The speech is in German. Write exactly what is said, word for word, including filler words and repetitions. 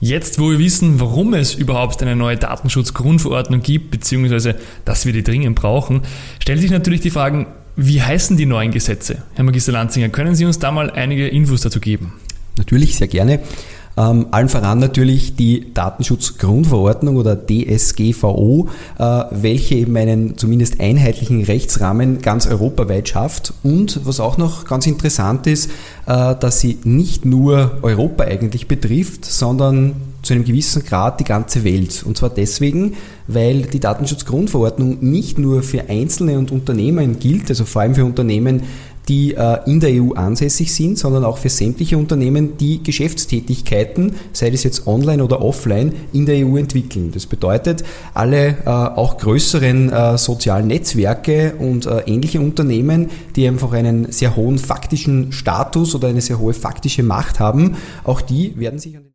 Jetzt, wo wir wissen, warum es überhaupt eine neue Datenschutzgrundverordnung gibt, beziehungsweise dass wir die dringend brauchen, stellt sich natürlich die Frage, wie heißen die neuen Gesetze? Herr Magister Lanzinger, können Sie uns da mal einige Infos dazu geben? Natürlich, sehr gerne. Ähm, allen voran natürlich die Datenschutzgrundverordnung oder D S G V O, äh, welche eben einen zumindest einheitlichen Rechtsrahmen ganz europaweit schafft und was auch noch ganz interessant ist, äh, dass sie nicht nur Europa eigentlich betrifft, sondern zu einem gewissen Grad die ganze Welt. Und zwar deswegen, weil die Datenschutzgrundverordnung nicht nur für Einzelne und Unternehmen gilt, also vor allem für Unternehmen, die äh, in der E U ansässig sind, sondern auch für sämtliche Unternehmen, die Geschäftstätigkeiten, sei es jetzt online oder offline, in der E U entwickeln. Das bedeutet, alle äh, auch größeren äh, sozialen Netzwerke und äh, ähnliche Unternehmen, die einfach einen sehr hohen faktischen Status oder eine sehr hohe faktische Macht haben, auch die werden sich an